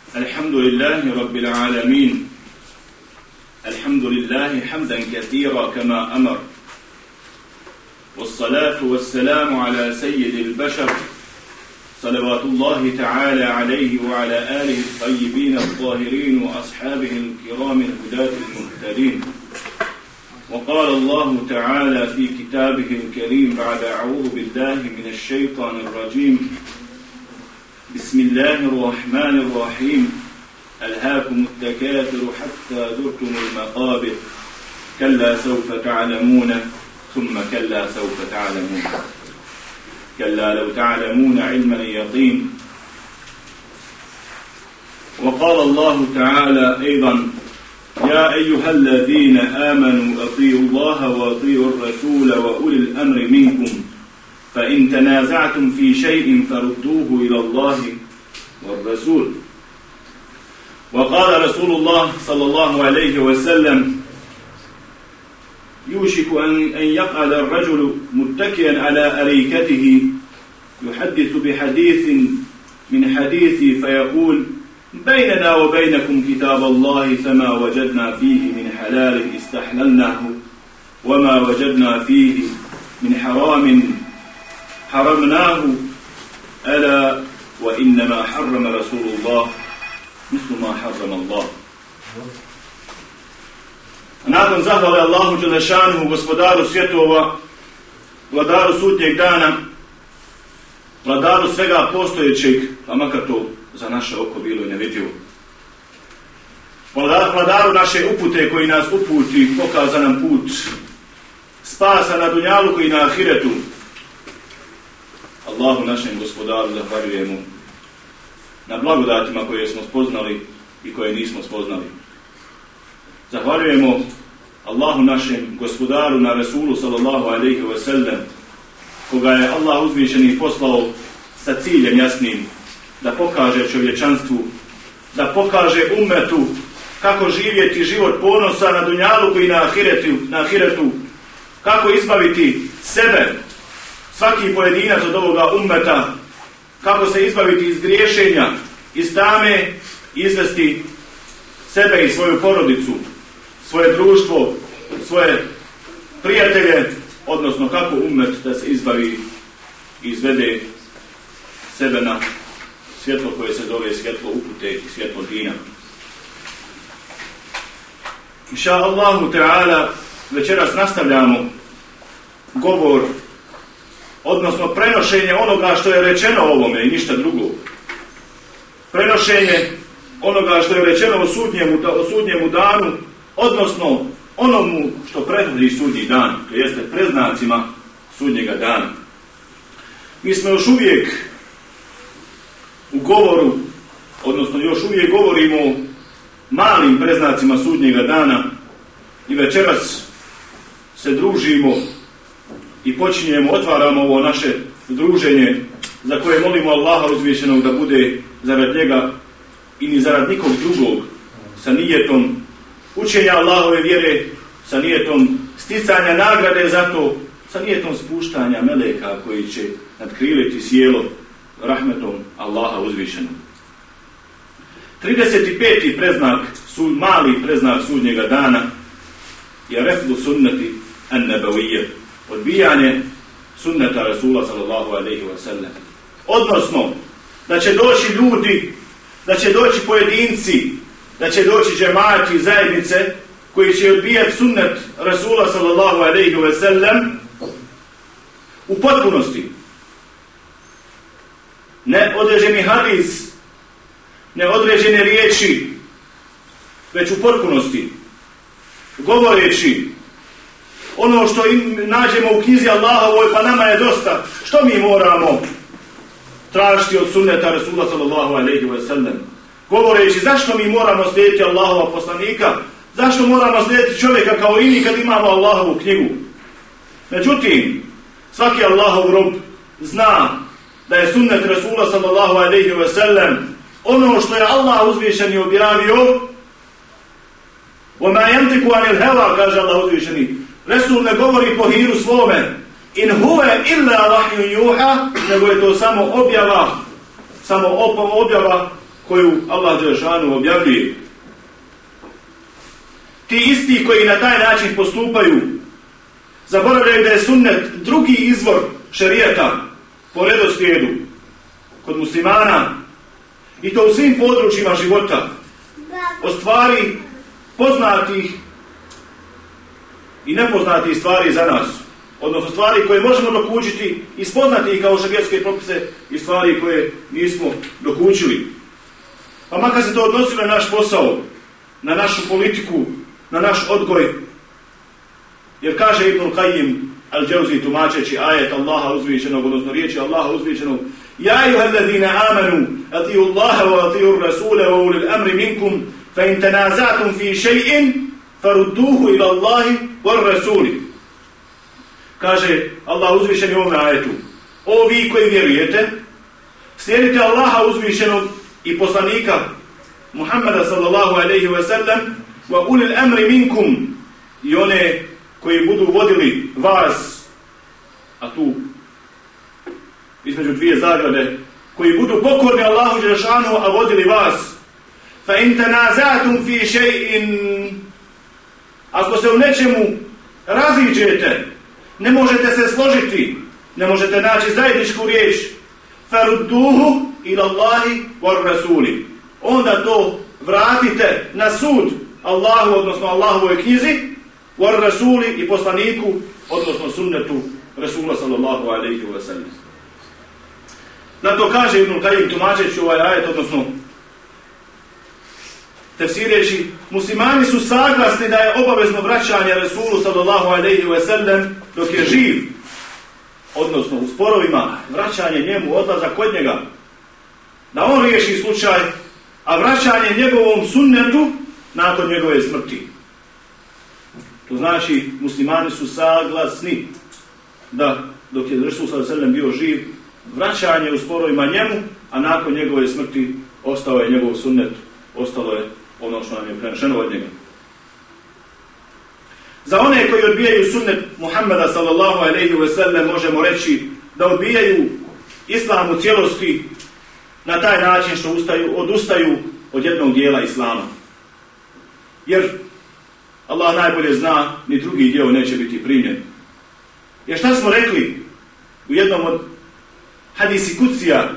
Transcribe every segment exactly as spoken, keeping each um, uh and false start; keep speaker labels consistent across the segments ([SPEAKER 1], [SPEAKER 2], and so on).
[SPEAKER 1] الحمد لله رب العالمين الحمد لله حمدا كثيرا كما أمر والصلاة والسلام على سيد البشر صلوات الله تعالى عليه وعلى آله الطيبين الطاهرين وأصحابه الكرام الهداة المهتدين. وقال الله تعالى في كتابه الكريم بعد أعوذ بالله من الشيطان الرجيم بسم الله الرحمن الرحيم ألهاكم التكاثر حتى زرتم المقابر كلا سوف تعلمون ثم كلا سوف تعلمون كلا لو تعلمون علم اليقين. وقال الله تعالى أيضا يا أيها الذين آمنوا أطيعوا الله وأطيعوا الرسول وأولي الأمر منكم فإن تنازعتم في شيء فردوه إلى الله والرسول. وقال رسول الله صلى الله عليه وسلم يوشك أن يقعد الرجل متكئا على أريكته يحدث بحديث من حديثي فيقول بيننا وبينكم كتاب الله فما وجدنا فيه من حلال استحللناه وما وجدنا فيه من حرام حرمناه ألا وإنما حرم رسول الله مثل ما حرم الله. Nakon zahvale Allahu Đelešanuhu, gospodaru svjetova, vladaru sudnjeg dana, vladaru svega postojećeg, pa makar to za naše oko bilo i nevidljivo. Vladaru naše upute koji nas uputi, pokaza nam put spasa na dunjaluku i na ahiretu. Allahu našem gospodaru zahvaljujemo na blagodatima koje smo spoznali i koje nismo spoznali. Zahvaljujemo Allahu našem gospodaru na Rasulu sallallahu alejhi ve sellem, koga je Allah uzvišeni poslao sa ciljem jasnim da pokaže čovječanstvu, da pokaže ummetu kako živjeti život ponosa na dunjaluku i na ahiretu, na ahiretu, kako izbaviti sebe, svaki pojedinac od ovoga ummeta, kako se izbaviti iz griješenja, iz tame, izvesti sebe i svoju porodicu, svoje društvo, svoje prijatelje, odnosno kako ummet da se izbavi i izvede sebe na svjetlo koje se zove svjetlo upute i svjetlo dina. Inša Allahu Teala, večeras nastavljamo govor, odnosno prenošenje onoga što je rečeno o ovome i ništa drugo. Prenošenje onoga što je rečeno o sudnjemu, o sudnjemu danu, odnosno onomu što prethodi sudnji dan, to jeste preznacima sudnjega dana. Mi smo još uvijek u govoru, odnosno još uvijek govorimo o malim preznacima sudnjega dana i večeras se družimo i počinjemo, otvaramo ovo naše druženje za koje molimo Allaha uzvišenog da bude zarad njega i ni zarad nikog drugog, sa nijetom učenja Allahove vjere, sa nijetom sticanja nagrade za to, sa nijetom spuštanja meleka koji će nadkriliti sjelo rahmetom Allaha uzvišenog. trideset peti preznak, sud, mali preznak sudnjega dana je refdu sunneti an-nabawiyya, odbijanje sunneta Rasula sallallahu alejhi ve sellem. Odnosno, da će doći ljudi, da će doći pojedinci, da će doći džemati, zajednice koji će odbijati sunnet Rasula sallallahu alejhi ve sellem u potpunosti. Ne određeni hadis, ne određene riječi, već u potpunosti. Govoreći ono što im nađemo u knjizi Allahovoj, pa nama je dosta. Što mi moramo tražiti od sunneta Rasula sallallahu alejhi ve sellem? Govoreći zašto mi moramo slijediti Allahova poslanika? Zašto moramo slijediti čovjeka kao i mi kad imamo Allahovu knjigu? Međutim, svaki Allahov rob zna da je sunnet Rasula sallallahu alejhi ve sellem ono što je Allah uzvišeni objavio. وَمَا يَنْتِكُ عَنِ الْهَوَا, kaže Allah uzvišeni. Resul ne govori po hiru svome. In huve illa vahju juha, nego je to samo objava, samo objava koju Allah dželešanu objavljuje. Ti isti koji na taj način postupaju zaboravljaju da je sunnet drugi izvor šerijata po redoslijedu kod muslimana i to u svim područjima života, o stvari poznatih i nepoznatih stvari za nas, odnosno stvari koje možemo dokučiti i spoznati ih kao šerijatske propise i stvari koje nismo dokučili. Pa makar se to odnosilo na naš posao, na našu politiku, na naš odgoj, jer kaže Ibn Qayyim al-Jawzi tumačeći ajet Allaha uzvišenog, odnosno riječi Allaha uzvišenog: Ja ejuhalladina amanu atiju Allaha wa atiju Rasula wa ulil amri minkum fa in tanazatum fi shay'in farudduhu ila Allahi wa Rasuli. Kaže Allah uzvišeni u ovom ajetu: O vi koji vjerujete, slijedite Allaha uzvišenog i poslanika Muhammeda sallallahu alejhi ve sellem wa ulil amri minkum, i one koji budu vodili vas, a tu između dvije zagrade, koji budu pokorni Allahu dželešanu, a vodili vas. Fa in tanazatum fi shay'in, ako se u nečemu raziđete, ne možete se složiti, ne možete naći zajedničku riječ, farudduhu ila Allahi wa Rasuli, onda to vratite na sud Allahu, odnosno Allahovoj knjizi, wa Rasuli, i poslaniku, odnosno sunnetu Rasula sallallahu alejhi ve sellem. Zato kaže Ibn Qayyim tumačeći ovaj ajet, odnosno tefsireći, muslimani su saglasni da je obavezno vraćanje Rasulu sallallahu alejhi ve sellem dok je živ, odnosno u sporovima vraćanje njemu, odlazak kod njega, da on riješi slučaj, a vraćanje njegovom sunnetu nakon njegove smrti. To znači muslimani su saglasni da dok je Rasul sallallahu alejhi ve sellem bio živ, vraćanje u sporovima njemu, a nakon njegove smrti ostao je njegov sunnet, ostalo je ono što nam je prenešeno od njega. Za one koji odbijaju sunnet Muhammeda sallallahu alejhi ve sellem možemo reći da odbijaju islam u cijelosti na taj način što ustaju, odustaju od jednog dijela islama. Jer Allah najbolje zna, ni drugi dio neće biti primljen. Jer šta smo rekli u jednom od hadisi kucija,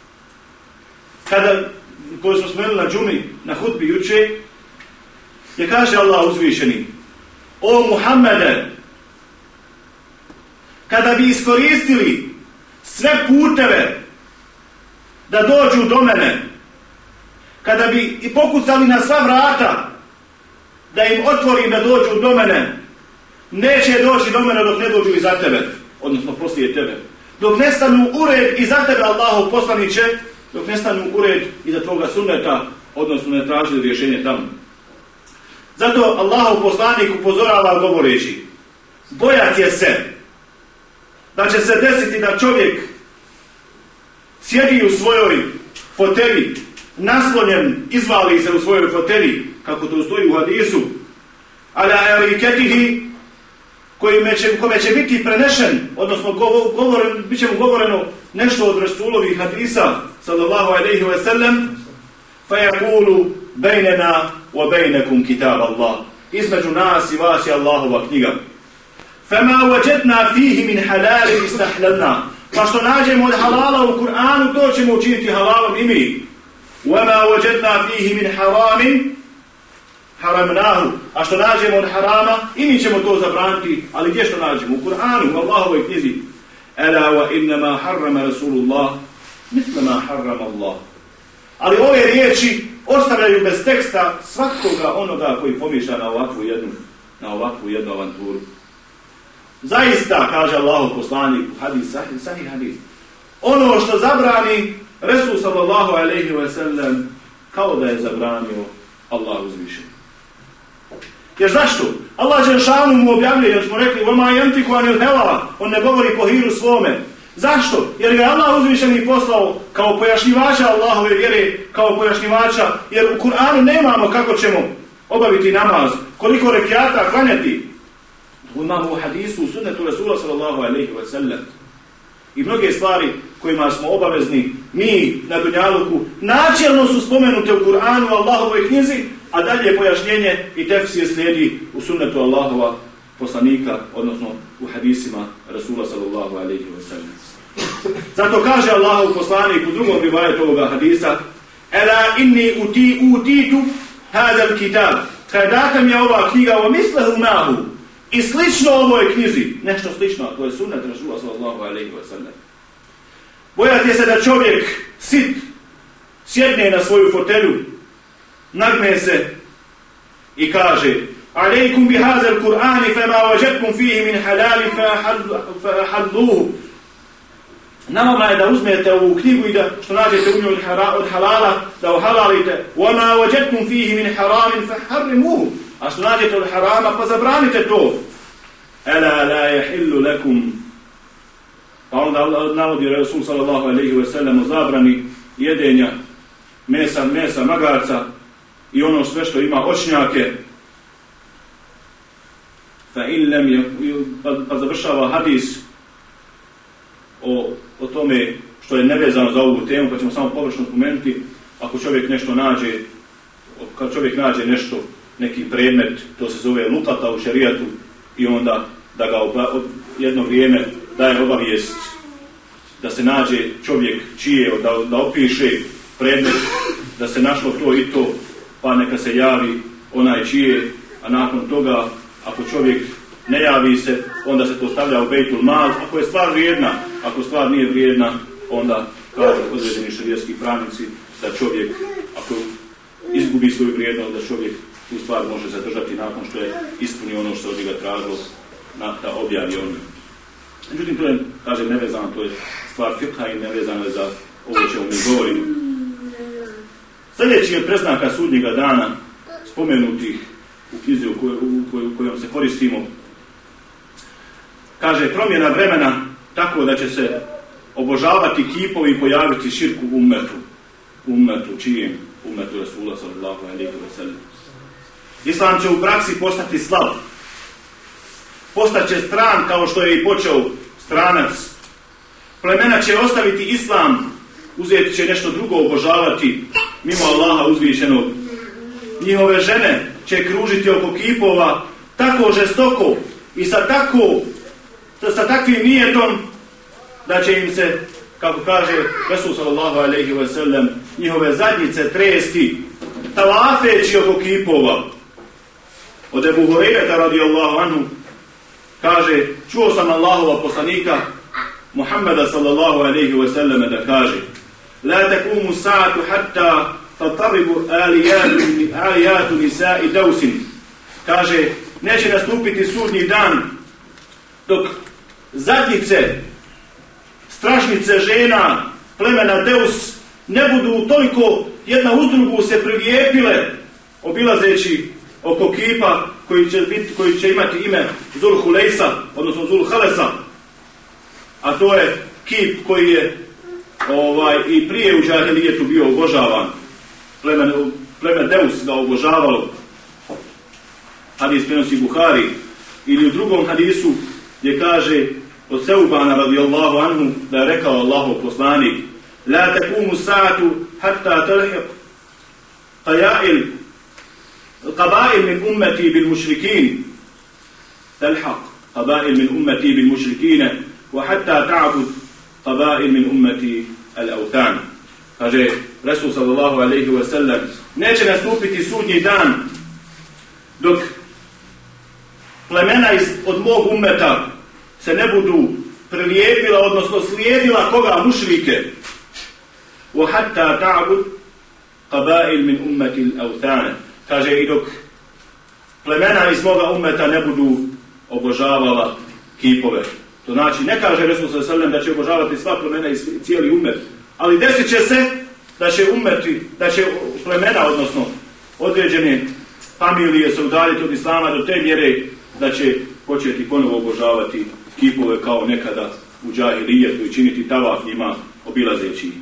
[SPEAKER 1] kada, koju smo spomenuli na džumi, na hutbi juče, je kaže Allah uzvišeni: O Muhammede, kada bi iskoristili sve puteve da dođu do mene, kada bi i pokucali na sva vrata da im otvorim da dođu do mene, neće doći do mene dok ne dođu iza tebe, odnosno poslije tebe. Dok ne stanu u red iza tebe, Allahov poslaniće, dok ne stanu u red iza tvoga sunneta, odnosno ne tražili rješenje tamo. Zato Allahov poslanik upozorava govoreći: bojat je se da će se desiti da čovjek sjedi u svojoj fotelji, naslonjen, izvali se u svojoj fotelji, kako to stoji u hadisu, ala ariketihi, kome će, kome će biti prenešen, odnosno govoren, bit će mu govoreno nešto od Rasulovih hadisa sallallahu alejhi ve sellem, fa yaqulu bejnena wa bejnekum kitab Allah, između nas i vas je Allahova knjiga. Fama wajadna fihi min halal istahlalna, pa što nađemo od halala u Kur'anu, to ćemo učiniti halalom i mi. Wama wajadna fihi min haramin haramnahu, a što nađemo od harama, i mi ćemo to zabraniti. Ali gdje što nađemo? U Kur'anu, u Allahovoj knjizi. Ela wa innama harrama Rasulullah misla ma harrama Allah. Ali ove riječi ostavljaju bez teksta svakoga onoga koji pomišlja na ovakvu jednu, na ovakvu jednu avanturu. Zaista, kaže Allahov poslanik u hadis, sahih, sahih hadis, ono što zabrani Resul sallallahu alejhi ve sellem, kao da je zabranio Allah uzvišen. Jer zašto? Allah dželešanu mu objavljuje, jer smo rekli: "Vama yantiqu anil hawa", on ne govori po hiru svome. Zašto? Jer ga Allah uzvišeni poslao kao pojašnjivača Allahove vjere, kao pojašnjivača, jer u Kur'anu nemamo kako ćemo obaviti namaz, koliko rekiata klanjati. Imamo u hadisu, u sunnetu Rasula sallallahu alejhi ve sellem. I mnoge stvari kojima smo obavezni mi na dunjaluku, načelno su spomenute u Kur'anu, Allahovoj knjizi, a dalje pojašnjenje i tefsir slijedi u sunnetu Allahova poslanika, odnosno u hadisima Rasula sallallahu alejhi ve sellem. Zato kaže Allahov poslanik u drugom rivajetu ovoga hadisa: "Ela inni uti utitu hada al-kitab." Kada mi je ova knjiga o mislehu mahu i slično ovoj knjizi, nešto slično, to je sunnet Rasula sallallahu alejhi ve sellem. Bojate se da čovjek sit sjedne na svoju fotelju, nagne se i kaže: "Alejkum bi hadha al-Qur'ani fama wajadtum fihi min halalin fa ahalluhu." Nama je da uzmete ovu knjigu i da što nađete u njoj od halala, da uhalalite. وَمَا وَجَدْتُمْ فِيهِ مِنْ حَرَامٍ فَحَرِّمُوهُ. A što nađete od harama, pa zabranite to. أَلَا لَا يَحِلُّ لَكُمْ. Pa onda navodi Rasul sallallahu alejhi ve sellem o zabrani jedenja mesa, mesa magarca i ono sve što ima očnjake. فَإِنْ لَمْ pa, pa završava hadis O, o tome što je nevezano za ovu temu, pa ćemo samo površno spomenuti. Ako čovjek nešto nađe, kad čovjek nađe nešto, neki predmet, to se zove lukata u šerijatu, i onda da ga od jedno vrijeme daje obavijest da se nađe čovjek čije, da, da opiše predmet, da se našlo to i to, pa neka se javi onaj čije, a nakon toga, ako čovjek ne javi se, onda se to stavlja u bejtul mal. Ako je stvar vrijedna, ako stvar nije vrijedna, onda kao određeni šerijatski pravnici da čovjek, ako izgubi svoju vrijednost, da čovjek tu stvar može zadržati nakon što je ispunio ono što od njega tražilo na, da objavi ono. Međutim, to je, kažem, nevezano, to je stvar fikha i nevezano je za ovo čemu mi govorimo. Sljedeći je preznaka sudnjega dana spomenutih u knjizi u, koj, u, koj, u kojom se koristimo. Kaže, promjena vremena tako da će se obožavati kipovi i pojaviti širku u ummetu. Ummetu, čijem? Ummetu Rasula sallallahu alejhi ve sellem. Islam će u praksi postati slab. Postaće stran kao što je i počeo stranac. Plemena će ostaviti islam, uzeti će nešto drugo obožavati mimo Allaha uzvišenog. Njihove žene će kružiti oko kipova tako žestoko i sa tako sa takvim nijetom da će im se, kako kaže Resul sallallahu alejhi ve sellem, njihove zadnjice tresti talafeći oko kipova. Od Ebu Hurajrata radijallahu anhu kaže, čuo sam Allahova poslanika Muhammeda sallallahu alejhi ve sellem da kaže: "La taqumu sa'atu hatta tataribu aliyatu aliyatu nisa'i Dawsin." Kaže, neće nastupiti sudnji dan dok zadnjice, stražnice žena plemena Deus ne budu toliko jedna uz drugu se prilijepile obilazeći oko kipa koji će, biti, koji će imati ime Zul Hulejsa, odnosno Zul Halesa, a to je kip koji je ovaj, i prije u džahilijetu bio obožavan. Pleme, pleme Deus ga obožavalo. Hadis prenosi Buhari. Ili u drugom hadisu gdje kaže od Seubana radijallahu anhu da je rekao Allahov poslanik: "La taqumu sa'atu hatta talhiq qayail qabail min ummati bil mushrikin talhaq qabail min ummati bil mushrikin wa hatta ta'bud qabail min ummati al awthan." Kaže Resul sallallahu alejhi ve sellem, neće nastupiti sudnji dan dok plemena iz, od mog ummeta se ne budu prilijepila, odnosno slijedila koga? Mušrike. وَحَتَّى تَعْبُدْ قَبَائِلْ مِنْ أُمَّةِ الْأَوْثَانَ. Kaže, i dok plemena iz moga ummeta ne budu obožavala kipove. To znači, ne kaže Resul sallallahu alejhi ve sellem da će obožavati sva plemena i cijeli ummet, ali desit će se da će ummeti, da će plemena, odnosno određene familije se udaljiti od islama do te mjere da će početi ponovo obožavati kipove kao nekada u džahilijetu i činiti tavaf njima obilazeći.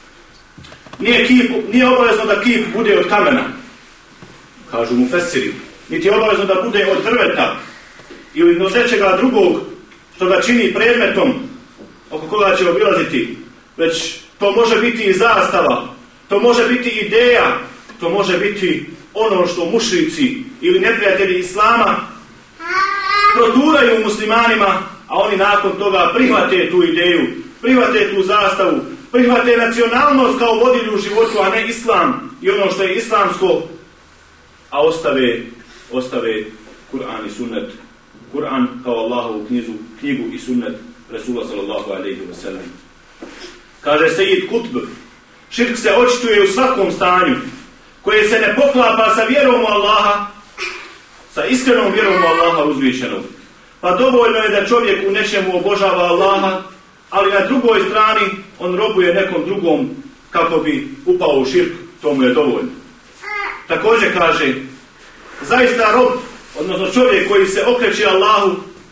[SPEAKER 1] Nije, kip, nije obavezno da kip bude od kamena, kažu mu fesiri, niti je obavezno da bude od drveta ili od nečega drugog što ga čini predmetom oko koga će obilaziti. već to može biti i zastava, to može biti ideja, to može biti ono što mušrici ili neprijatelji islama proturaju muslimanima, a oni nakon toga prihvate tu ideju, prihvate tu zastavu, prihvate nacionalnost kao vodilju u životu, a ne islam i ono što je islamsko, a ostave, ostave Kur'an i sunnet. Kur'an kao Allahovu knjizu, knjigu i sunnet Resula sallallahu alejhi ve sellem. Kaže Sejid Kutb, širk se očituje u svakom stanju koje se ne poklapa sa vjerom u Allaha, sa iskrenom vjerom u Allaha uzvišenog. Pa dovoljno je da čovjek u nečemu obožava Allaha, ali na drugoj strani on robuje nekom drugom kako bi upao u širk, to mu je dovoljno. Također kaže, zaista rob, odnosno čovjek koji se okreće Allahu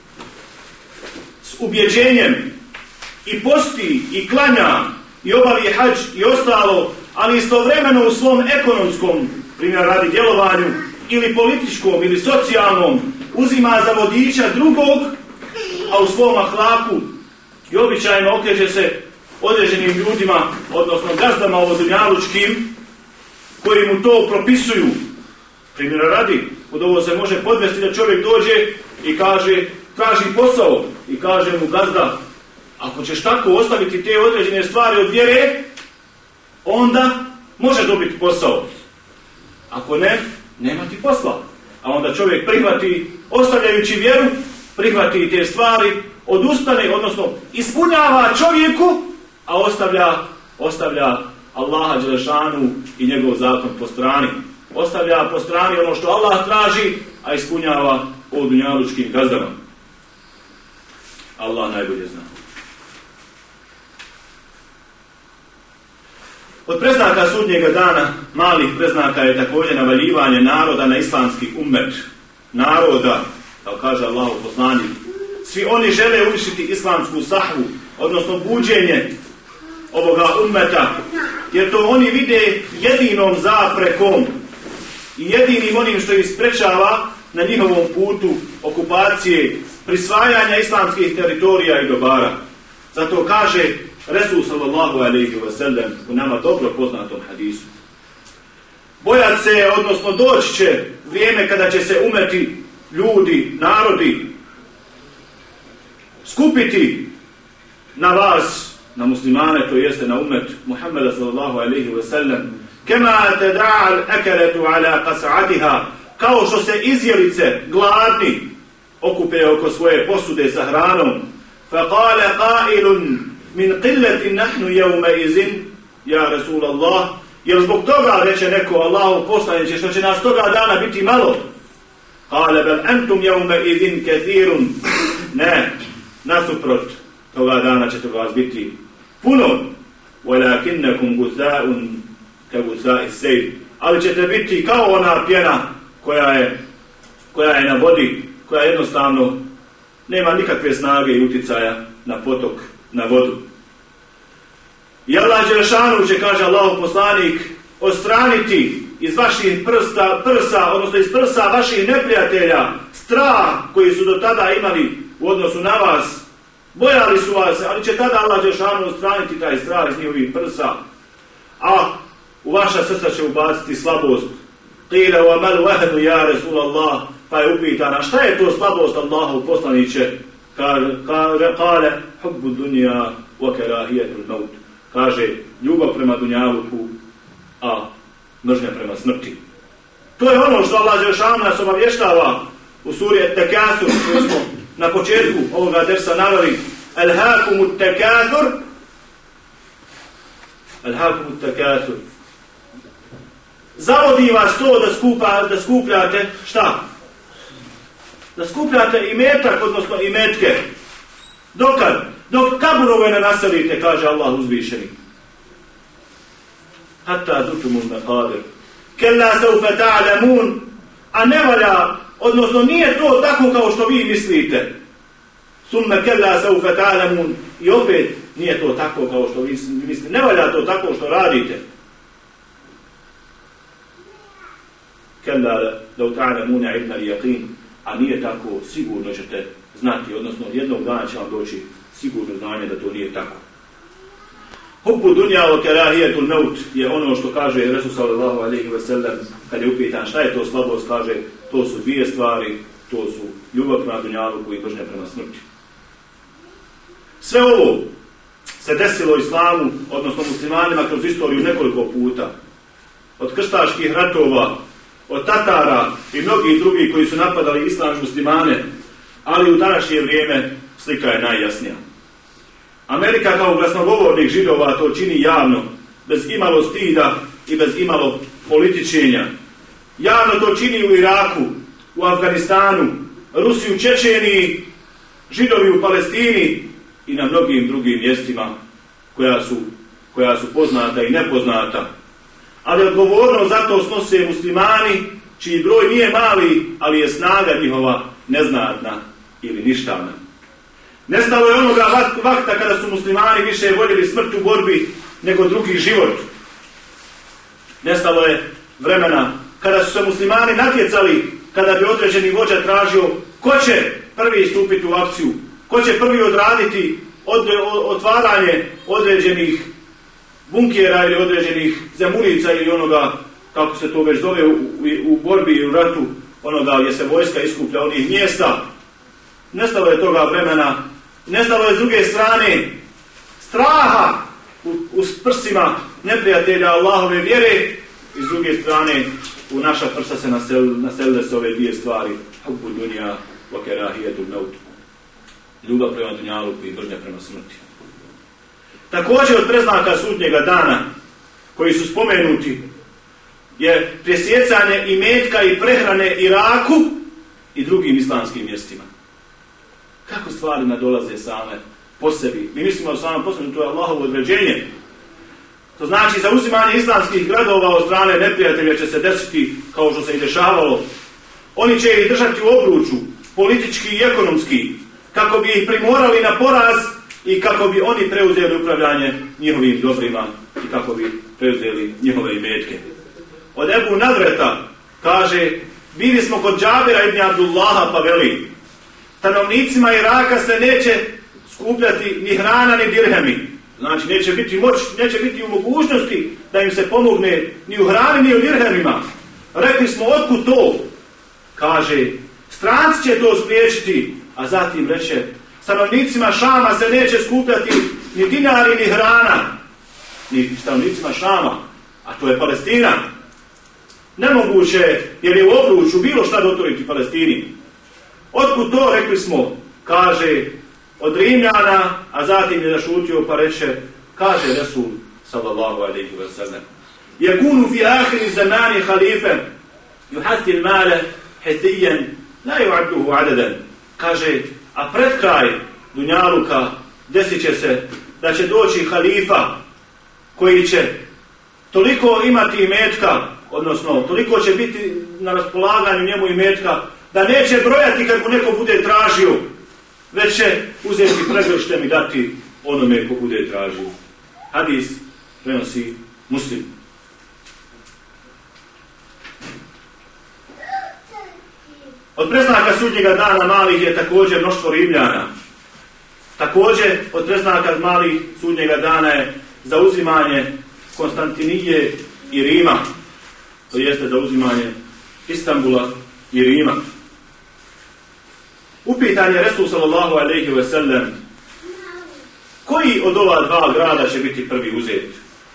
[SPEAKER 1] s ubjeđenjem i posti i klanja i obavi hadž i ostalo, ali istovremeno u svom ekonomskom, primjer radi djelovanju, ili političkom ili socijalnom, uzima za vodiča drugog, a u svom ahlaku i običajno okreće se određenim ljudima, odnosno gazdama ovodunjalučkim, koji mu to propisuju. Primjera radi, od ovo se može podvesti da čovjek dođe i kaže, traži posao i kaže mu gazda, ako ćeš tako ostaviti te određene stvari od vjere, onda može dobiti posao. Ako ne, nema ti posla. A onda čovjek prihvati, ostavljajući vjeru, prihvati te stvari, odustane, odnosno ispunjava čovjeku, a ostavlja, ostavlja Allaha dželešanu i njegov zakon po strani. Ostavlja po strani ono što Allah traži, a ispunjava o dunjalučkim gazdama. Allah najbolje zna. Od preznaka sudnjega dana, malih preznaka, je također navaljivanje naroda na islamski ummet. Naroda, kao kaže Allah u poslanju, svi oni žele uništiti islamsku sahvu, odnosno buđenje ovoga ummeta, jer to oni vide jedinom zaprekom i jedinim onim što ih sprečava na njihovom putu okupacije, prisvajanja islamskih teritorija i dobara. Zato kaže Resul sallallahu alejhi ve sellem u nama dobro poznatom hadisu, bojat se, odnosno doći će vrijeme kada će se umeti ljudi, narodi skupiti na vas, na muslimane, to jeste na umet Muhammeda sallallahu alejhi ve sellem, kema tada'a al-akalatu ala qas'atiha, kao što se izjelice gladni okupe oko svoje posude sa hranom. Fa qala qa'ilun min qillatin nahnu yawma izin ya Rasulullah, jer zbog toga reče neko Allahu poslanice što će nas toga dana biti malo. Qala bal antum yawma izin kathirun, ne, nasuprot toga dana ćete vas biti puno, walakinnakum gutha'un ka gutha'i sayl, ali ćete biti kao ona pjena koja je koja je na vodi, koja jednostavno nema nikakve snage i uticaja na potok, na vodu. I Allah dželešanu će, kaže Allahov poslanik, odstraniti iz vaših prsta, prsa, odnosno iz prsa vaših neprijatelja strah koji su do tada imali u odnosu na vas. Bojali su vas, ali će tada Allah dželešanu odstraniti taj strah iz njihovih prsa. A u vaša srca će ubaciti slabost. Qila wa mal wahnu ya Rasulallah, pa je upitana šta je to slabost Allahov poslanice? Kale hubbu dunja wa karahiyatul maut, kaže ljubav prema dunjaluku, a mržnja prema smrti. To je ono što Allah dželešanu nas obavještava u suri At-Takasur, koju smo na početku ovoga dersa naveli. Alhaakumut takathur, alhaakumut takathur, zavodi vas to da, skupa, da skupljate šta? Da skupljate imetak, odnosno imetke. Dokad? Dok kaburove ne naselite, kaže Allah uzvišeni. Hatta zutumul maqadir. Kella sawfa ta'lamun, a ne valja, odnosno nije to tako kao što vi mislite. Summa kella sawfa ta'lamun, i opet nije to tako kao što vi mislite. Ne valja to tako što radite. Kella law ta'lamuna ilma al-yaqin, a nije tako, sigurno ćete znati, odnosno jednog dana će vam doći sigurno znanje da to nije tako. Hubbu dunja wa karahijetul maut je ono što kaže Resul sallallahu alejhi ve sellem kad je upitan šta je to slabost, kaže to su dvije stvari, to su ljubav prema dunjaluku i mržnja prema smrti. Sve ovo se desilo islamu, odnosno muslimanima kroz istoriju nekoliko puta. Od krstaških ratova, od Tatara i mnogih drugih koji su napadali islam i muslimane, ali u današnje vrijeme slika je najjasnija. Amerika kao glasnogovornik Židova to čini javno, bez imalo stida i bez imalo političenja. Javno to čini u Iraku, u Afganistanu, Rusiji u Čečeniji, Židovi u Palestini i na mnogim drugim mjestima koja su, koja su poznata i nepoznata. Ali odgovorno za to snose muslimani, čiji broj nije mali, ali je snaga njihova neznatna ili ništavna. Nestalo je onoga vakta kada su muslimani više voljeli smrt u borbi nego drugi život. Nestalo je vremena kada su se muslimani natjecali, kada bi određeni vođa tražio ko će prvi stupiti u akciju, ko će prvi odraditi od, otvaranje određenih bunkera ili određenih zemunica ili onoga, kako se to već zove u, u, u borbi i u ratu, onoga gdje se vojska iskuplja onih mjesta. Nestalo je toga vremena. Nestalo je s druge strane straha u, u prsima neprijatelja Allahove vjere i s druge strane u naša prsa se nasel, naselile se ove dvije stvari. Hubbu dunja wa karahijetul maut. Ljubav prema dunjaluku i mržnja prema smrti. Također od preznaka sudnjega dana koji su spomenuti je presjecanje imetka i prehrane Iraku i drugim islamskim mjestima. Kako stvari nadolaze same po sebi? Mi mislimo da samo po sebi, to je Allahovo određenje. To znači zauzimanje islamskih gradova od strane neprijatelja će se desiti kao što se i dešavalo. Oni će ih držati u obruču, politički i ekonomski, kako bi ih primorali na poraz i kako bi oni preuzeli upravljanje njihovim dobrima i kako bi preuzeli njihove imetke. Od Ebu Nadreta kaže, bili smo kod Džabira ibn Abdullaha pa veli, stanovnicima Iraka se neće skupljati ni hrana ni dirhemi. Znači neće biti moć, neće biti u mogućnosti da im se pomogne ni u hrani ni u dirhemima. Rekli smo, otkud to? Kaže, stranci će to spriječiti, a zatim reče, stanovnicima Šama se neće skupljati ni dinari ni hrana, ni stanovnicima Šama, a to je Palestina. Nemoguće jer je u obruču bilo šta dotoriti Palestini. Otkud to, rekli smo, kaže, od Rimljana, a zatim je zašutio pa reče, kaže Resul sallallahu alejhi ve sellem, yakunu fi akhir zamani khalifa yuhatti al-mala hadiyan la yu'adduhu adadan. Kaže, a pred kraj dunjaluka desit će se da će doći halifa koji će toliko imati imetka, odnosno toliko će biti na raspolaganju njemu imetka, da neće brojati kad mu neko bude tražio, već će uzeti pregrštem i dati onome ko bude tražio. Hadis prenosi Muslim. Od preznaka sudnjega dana malih je također mnoštvo Rimljana. Također od preznaka malih sudnjega dana je zauzimanje Konstantinije i Rima. To jeste zauzimanje Istanbula i Rima. Upitan je Resul sallallahu alejhi ve sellem, koji od ova dva grada će biti prvi uzet?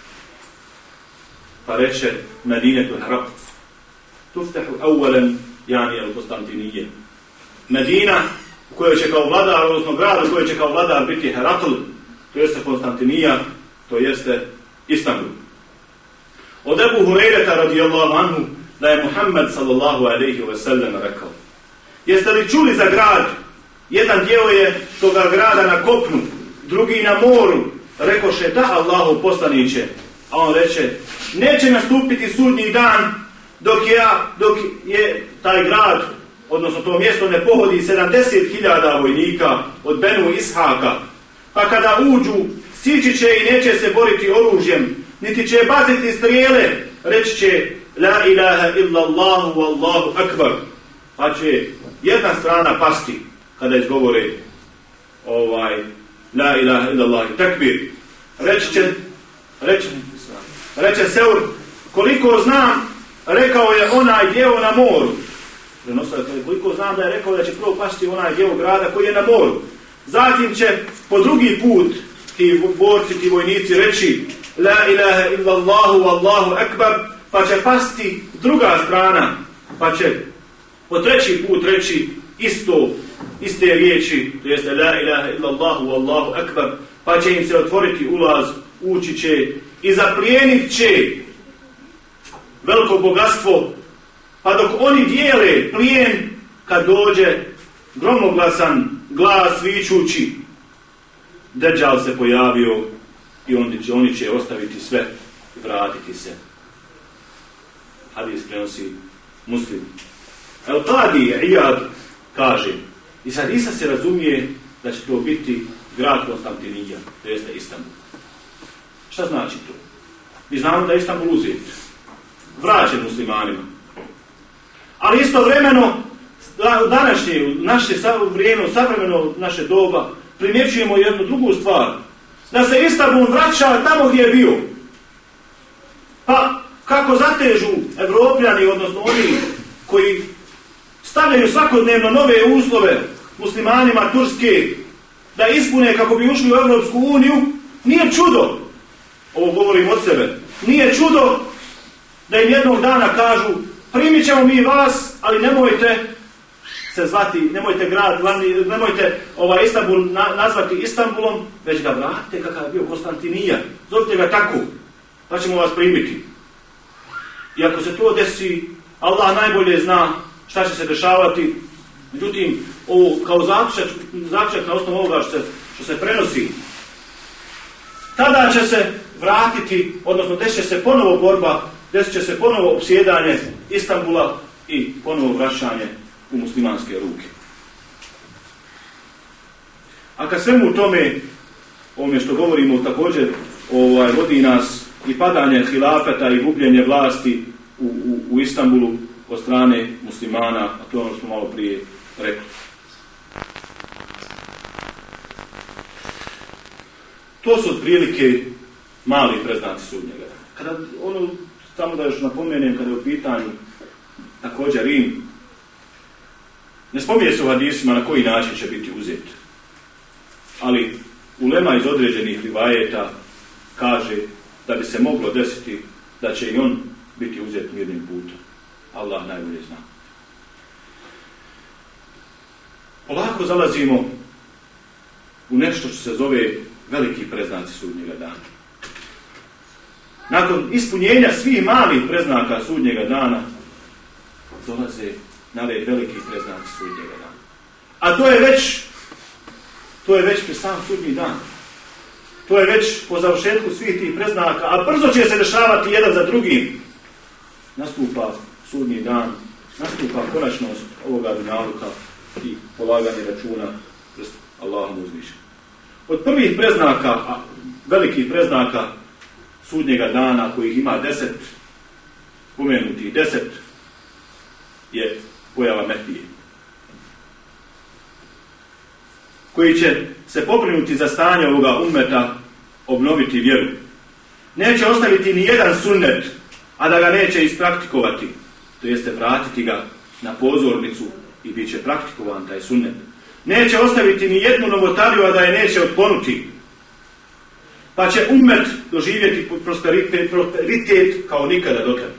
[SPEAKER 1] Pa reče, Medinetul Harab. Tuftahu awwalan yani al-Konstantinije. Medina u kojoj će kao vladar, odnosno grad u kojoj će kao vladar biti Herakl, to jeste Konstantinija, to jeste Istanbul. Od Ebu Hurejreta radijallahu anhu da je Muhammed sallallahu alejhi ve sellem rekao, jeste li čuli za grad? Jedan dio je toga grada na kopnu, drugi na moru. Rekoše, da Allahu poslaniće. A on reče, neće nastupiti sudnji dan dok je, dok je taj grad, odnosno to mjesto ne pohodi sedamdeset hiljada vojnika od Benu Ishaka. Pa kada uđu, sići će i neće se boriti oružjem, niti će baciti strijele, reći će, la ilaha illa Allahu wallahu akbar. Pa će jedna strana pasti kada izgovore ovaj, la ilaha illa Allah takbir. Reći će Reče, reče Seur, koliko znam, rekao je onaj djevo na moru. Koliko znam da je rekao da će prvo pasti onaj djevo grada koji je na moru. Zatim će po drugi put ti borci, ti vojnici reći La ilaha illallahu wallahu akbar, pa će pasti druga strana, pa će po treći put reći isto, iste riječi, to jeste La ilaha illallahu wallahu akbar, pa će im se otvoriti ulaz, ući će i zaplijenit će veliko bogatstvo, pa dok oni dijele plijen, kad dođe gromoglasan glas vičući Deđal se pojavio i oni će, oni će ostaviti sve i vratiti se. Hadis prenosi Muslim. El-Qadi Iyad kaže, iz hadisa se razumije da će to biti grad Konstantinija, to jeste Istanbul. Šta znači to? Mi znamo da je Istanbul uzet, vraćen muslimanima. Ali istovremeno, u današnje, u naše vrijeme, u savremeno naše doba, primjećujemo jednu drugu stvar. Da se Istanbul vraća tamo gdje je bio. Pa kako zatežu Evropljani, odnosno oni koji stavljaju svakodnevno nove uslove muslimanima Turske da ispune kako bi ušli u Evropsku uniju, nije čudo, ovo govorim od sebe, nije čudo da im jednog dana kažu primit ćemo mi vas, ali nemojte se zvati, nemojte grad, nemojte ovaj Istanbul na, nazvati Istanbulom, već ga vratite kakav je bio Konstantinija. Zovite ga tako, pa ćemo vas primiti. I ako se to desi, Allah najbolje zna šta će se dešavati. Međutim, ovo kao zaključak, zaključak na osnovu ovoga što se, što se prenosi, tada će se vratiti, odnosno desit će se ponovo borba, desit će se ponovo opsjedanje Istanbula i ponovo vraćanje u muslimanske ruke. A kad svemu u tome, ovome što govorimo također, ovaj, vodi nas i padanje hilafeta i gubljenje vlasti u, u, u Istanbulu od strane muslimana, a to je ono što smo malo prije rekli. To su otprilike mali predznaci sudnjega dana. Kada ono, samo da još napomenem, kada je u pitanju također Rim, ne spominje se u hadisima na koji način će biti uzet. Ali ulema iz određenih rivajeta kaže da bi se moglo desiti da će i on biti uzet mirnim putom. Allah najbolje zna. Polako zalazimo u nešto što se zove veliki predznaci sudnjega dana. Nakon ispunjenja svih malih predznaka sudnjega dana dolaze na red veliki predznaci sudnjega dana. A to je već to je već pri sam sudnji dan. To je već po završetku svih tih predznaka, a brzo će se dešavati jedan za drugim. Nastupa sudnji dan, nastupa konačnost ovoga dunjaluka i polaganje računa pred Allahom uzvišenim. Od prvih predznaka, velikih predznaka sudnjega dana, kojih ima deset, spomenutih deset, je pojava Mehdije, koji će se pobrinuti za stanje ovoga ummeta, obnoviti vjeru. Neće ostaviti ni jedan sunnet, a da ga neće ispraktikovati, to jeste vratiti ga na pozornicu i bit će praktikovan taj sunnet. Neće ostaviti ni jednu novotariju, a da je neće otponuti. Pa će ummet doživjeti prosperitet, prosperitet kao nikada dotad.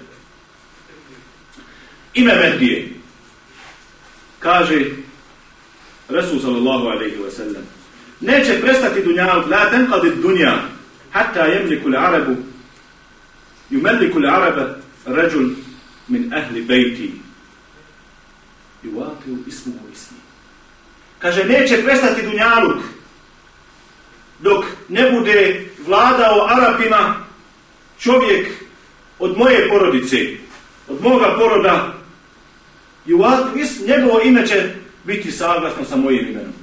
[SPEAKER 1] Ime Mehdije. Kaže Rasul sallallahu alejhi ve sellem: neće prestati dunjaluk, la tanqadi dunya hatta yamliku al-arabu yumalliku al-araba rajul min ahli bayti yuwaqi'u ismuhu ismi. Kaže, neće prestati dunjaluk dok ne bude vladao Arapima čovjek od moje porodice, od moga poroda, i njegovo ime će biti saglasno sa mojim imenom.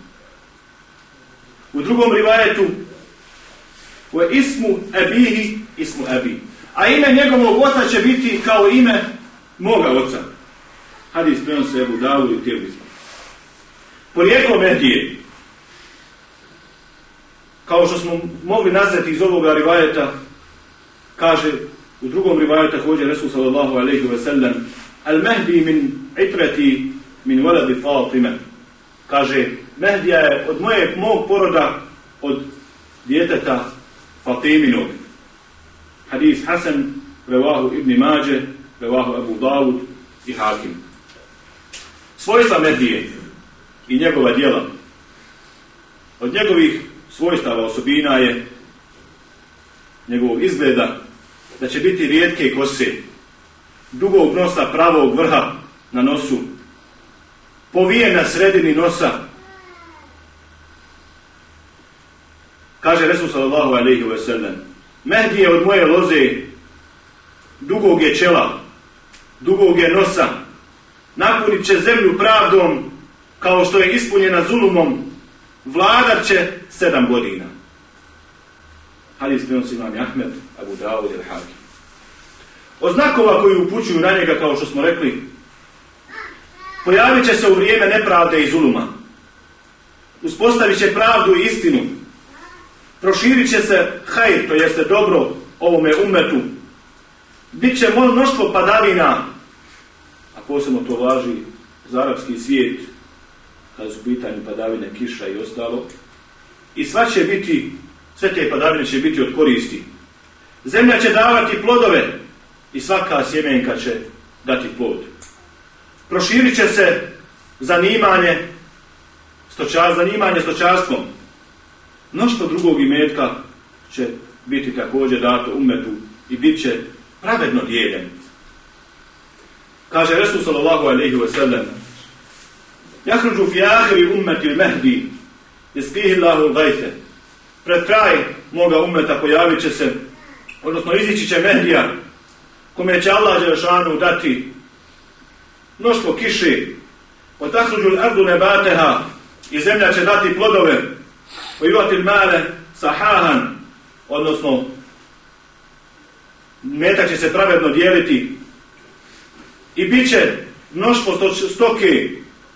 [SPEAKER 1] U drugom rivajetu u ismu ebihi ismu ebi, a ime njegovog oca će biti kao ime moga oca. Hadis prenosi Ebu Davud i Tirmizi. Porijeklo Mehdije, kao što smo mogli nazreti iz ovoga rivajeta, kaže u drugom rivajetu također Resul sallallahu alejhi ve sellem: "Al-Mahdi min itrati min waladi Fatima." Kaže, Mehdija je od moje mog poroda, od djeteta Fatiminog. Hadis Hasan, revahu Ibn Mađe, revahu Abu Dawud i Hakim. Svojstva Mehdije i njegova djela. Od njegovih svojstava, osobina je njegovog izgleda da će biti rijetke kose, dugog nosa, pravog vrha na nosu, povijen na sredini nosa. Kaže Resul sallallahu alejhi ve sellem: Mehdi je od moje loze, dugog je čela, dugog je nosa, napunit će zemlju pravdom kao što je ispunjena zulumom, vladar će sedam godina. Hadis prenosi imam Ahmed, Abu Dawud i Hakim. Od znakova koji upućuju na njega, kao što smo rekli, pojavit će se u vrijeme nepravde i zuluma. Uspostavit će pravdu i istinu. Proširit će se hajr, to jeste dobro, ovome ummetu. Biće mnoštvo padavina, a posebno to važi za arapski svijet, kada su pitanje padavine, kiša i ostalo. I sva će biti, sve te padavine će biti od koristi. Zemlja će davati plodove i svaka sjemenka će dati plod. Proširit će se zanimanje, stočar, zanimanje stočarstvom. Mnoštvo drugog imetka će biti također dato ummetu i bit će pravedno dijeljen. Kaže Resul sallallahu alejhi ve sellem: "Jahruđu fi ahiri ummeti al-Mahdi, yasqihi Allahu al-ghaytha." Pred kraj moga ummeta pojavit će se, odnosno izići će Mehdija, kome će Allah dželešanu dati mnoštvo kiše. Wa tahruđu al-ardu nabateha, i zemlja će dati plodove. Wa yu'ti al-mala sahahan, odnosno metak će se pravedno dijeliti. I bit će mnoštvo stoke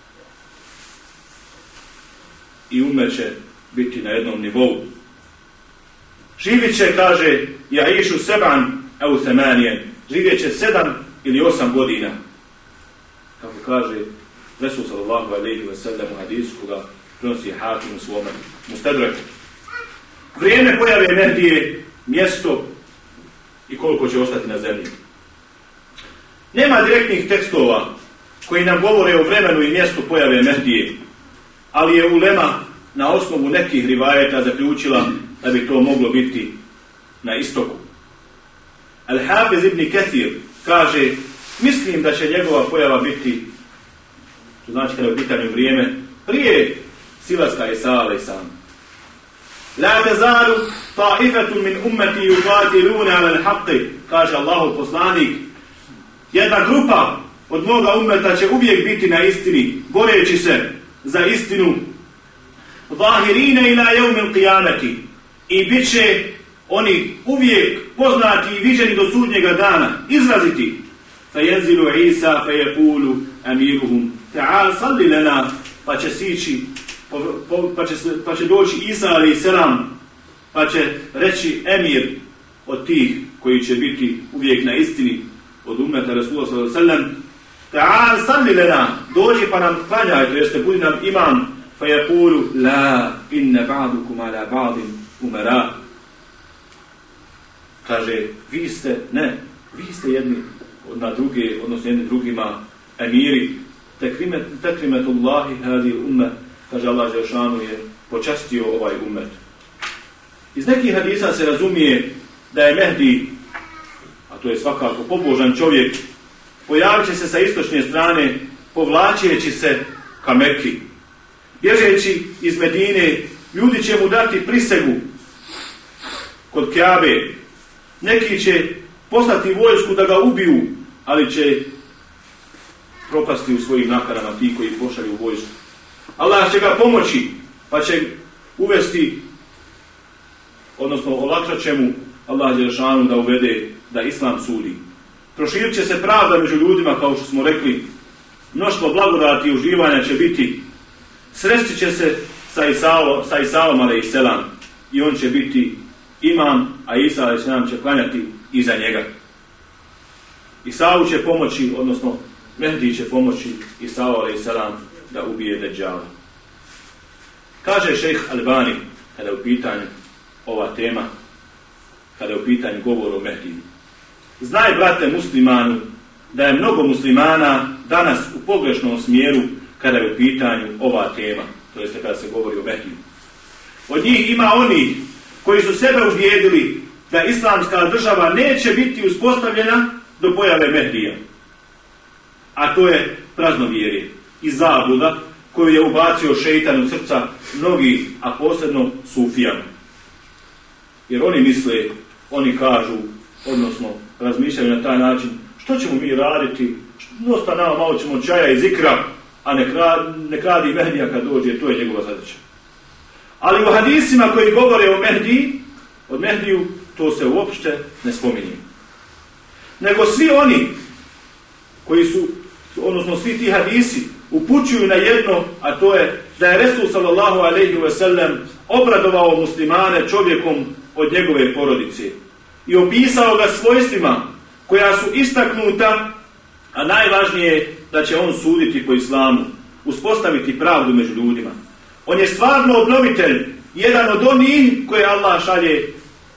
[SPEAKER 1] i ummet će biti na jednom nivou. Živit će, kaže, ja išu seban au semanijen, živjet će sedam ili osam godina. Kako kaže Resul sallallahu alejhi ve sellem u hadisu koga prenosi Hakim u svome Mustedreku. Vrijeme pojave Mehdije, mjesto i koliko će ostati na zemlji. Nema direktnih tekstova koji nam govore o vremenu i mjestu pojave Mehdije, ali je ulema na osnovu nekih rivajeta zaključila da bi to moglo biti na istoku. Al-Hafiz ibn Kathir kaže: mislim da će njegova pojava biti, to znači kada je u pitanju vrijeme, prije silaska Isa alejhiselam. La tazalu ta'ifatun min ummati yuqatiluna ala al-haqqi, kaže Allahov poslanik, jedna grupa od moga ummeta će uvijek biti na istini, boreći se za istinu. Zahirine ila yawmil qiyamati, i bit će oni uvijek poznati i viđeni do sudnjega dana, izraziti. Fayanzilu Isa fayaqulu amiruhum ta'al salli lana, pa će sići, pa će, pa će doći Isa alejhiselam, pa će reći emir od tih koji će biti uvijek na istini od ummeta Rasula sallallahu alejhi ve sellem: ta'al salli lana, dođi pa nam klanjaj, to jeste budi nam imam. Fayaqulu la inna ba'dukum ala ba'din umara, kaže, vi ste, ne, vi ste jedni na druge, odnosno jedni drugima emiri. Takrimetullahi hadi umma, kaže Allah dželešanu je počastio ovaj ummet. Iz nekih hadisa se razumije da je Mehdi, a to je svakako pobožan čovjek, pojavit će se sa istočne strane, povlačeći se ka Mekki. Bježeći iz Medine, ljudi će mu dati prisegu kod Kjabe. Neki će poslati vojsku da ga ubiju, ali će propasti u svojim nakanama ti koji pošalju vojsku. Allah će ga pomoći, pa će uvesti, odnosno olakšat će mu Allah dželešanu da uvede da Islam sudi. Proširit će se pravda među ljudima, kao što smo rekli. Mnoštvo blagodati i uživanja će biti. Sresti će se sa Isaom, sa Isaom alejhiselam, i on će biti imam, a Isa alejhiselam će klanjati iza njega. Isavu će pomoći, odnosno Mehdi će pomoći Isavu alejhi selam da ubije Dejjala. Kaže šejh Albani, kada je u pitanju ova tema, kada je u pitanju govor o Mehdiju. Znaj, brate muslimanu, da je mnogo muslimana danas u pogrešnom smjeru kada je u pitanju ova tema, to jest kada se govori o Mehdiju. Od njih ima oni koji su sebe uvrijedili da islamska država neće biti uspostavljena do pojave Mehdija. A to je praznovjerje i zabluda koju je ubacio šeitan u srca mnogi, a posebno sufijama. Jer oni misle, oni kažu, odnosno razmišljaju na taj način, što ćemo mi raditi, dosta nama malo ćemo čaja i zikra, a nek radi, nek radi Mehdija kad dođe, to je njegova zadaća. Ali u hadisima koji govore o Mehdiji, od Mehdiju, to se uopšte ne spominje. Nego svi oni koji su, odnosno svi ti hadisi, upućuju na jedno, a to je da je Resul sallallahu alejhi ve sellem obradovao muslimane čovjekom od njegove porodice i opisao ga svojstvima koja su istaknuta, a najvažnije je da će on suditi po islamu, uspostaviti pravdu među ljudima. On je stvarno obnovitelj, jedan od onih koje Allah šalje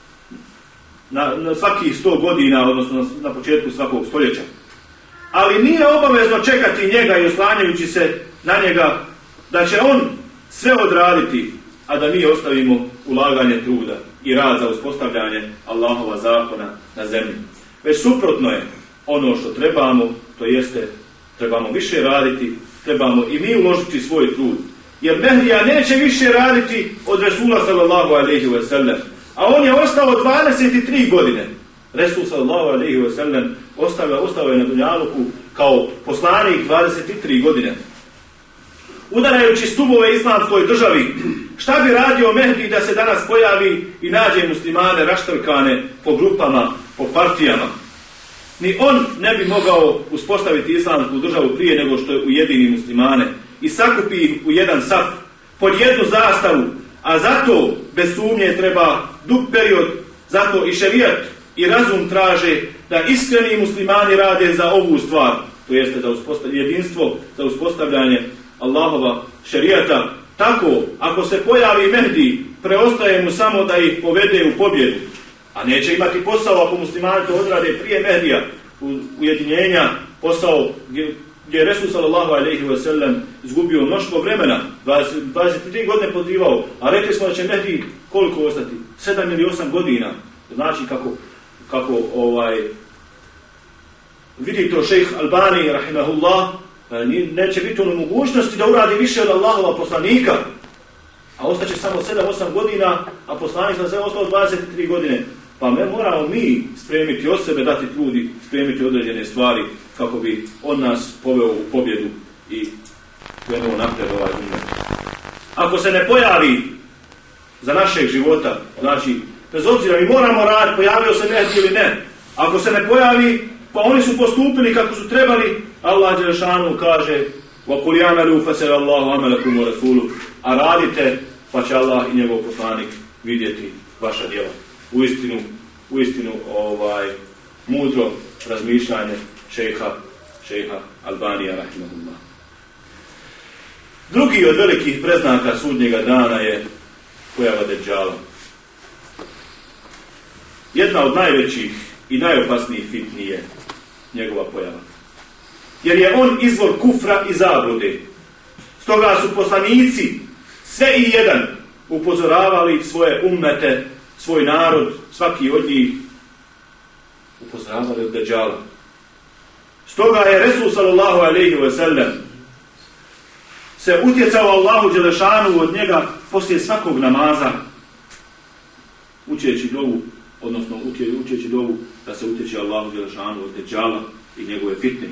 [SPEAKER 1] na, na svakih sto godina, odnosno na, na početku svakog stoljeća. Ali nije obavezno čekati njega i oslanjajući se na njega da će on sve odraditi, a da mi ostavimo ulaganje truda i rad za uspostavljanje Allahova zakona na zemlji. Već suprotno je ono što trebamo, to jeste trebamo više raditi, trebamo i mi uložiti svoj trud. Jer Mehdija neće više raditi od Resula sallallahu alejhi ve sellem, a on je ostao dvadeset tri godine. Resul sallallahu alejhi ve sellem ostao, ostao je na dunjaluku kao poslanik dvadeset tri godine. Udarajući stubove islamskoj državi, šta bi radio Mehdi da se danas pojavi i nađe muslimane raštrkane po grupama, po partijama? Ni on ne bi mogao uspostaviti islamsku državu prije nego što je ujedini muslimane i sakupi ih u jedan saf, pod jednu zastavu, a zato bez sumnje treba dug period, zato i šerijat i razum traže da iskreni muslimani rade za ovu stvar, to jeste za uspostavljanje jedinstvo, za uspostavljanje Allahova šerijata. Tako, ako se pojavi Mehdi, preostaje mu samo da ih povede u pobjedu, a neće imati posao ako muslimani to odrade prije Mehdija, ujedinjenja, posao gdje, gdje je Resul sallallahu alejhi ve sellem izgubio mnoštvo vremena, dvadeset tri godine pozivao, a rekli smo da će Mehdi koliko ostati? sedam ili osam godina. Znači kako, kako ovaj, vidi to šejh Albani, rahimahullah, neće biti ono mogućnosti da uradi više od Allahova poslanika, a ostaće samo sedam osam godina, a poslanik sam sve ostao dvadeset tri godine. Pa me moramo mi spremiti od sebe, dati trudi, spremiti određene stvari kako bi on nas poveo u pobjedu i krenuo napred ovaj umet. Ako se ne pojavi za našeg života, znači, bez obzira, mi moramo raditi, pojavio se Mehdi ili ne. Ako se ne pojavi, pa oni su postupili kako su trebali, Allah dželešanu kaže وَقُلْ يَعْمَلُوا فَسَرَ اللَّهُ عَمَلَكُمْ وَرَسُولُ, a radite, pa će Allah i njegov poslanik vidjeti vaša djela. U istinu, u istinu ovaj, mudro razmišljanje šejha, šejha Albanija, rahimahullah. Drugi od velikih preznaka sudnjega dana je pojava Dejjala. Jedna od najvećih i najopasnijih fitni je njegova pojava. Jer je on izvor kufra i zablude. Stoga su poslanici sve i jedan upozoravali svoje ummete, svoj narod, svaki od njih upozoravali od Dejjala. Stoga je Resul sallallahu alejhi ve sellem se utjecao Allahu dželešanu od njega poslije svakog namaza, učeći dovu, odnosno učeći dovu da se utječe Allahu dželešanu od Dejjala i njegove fitne.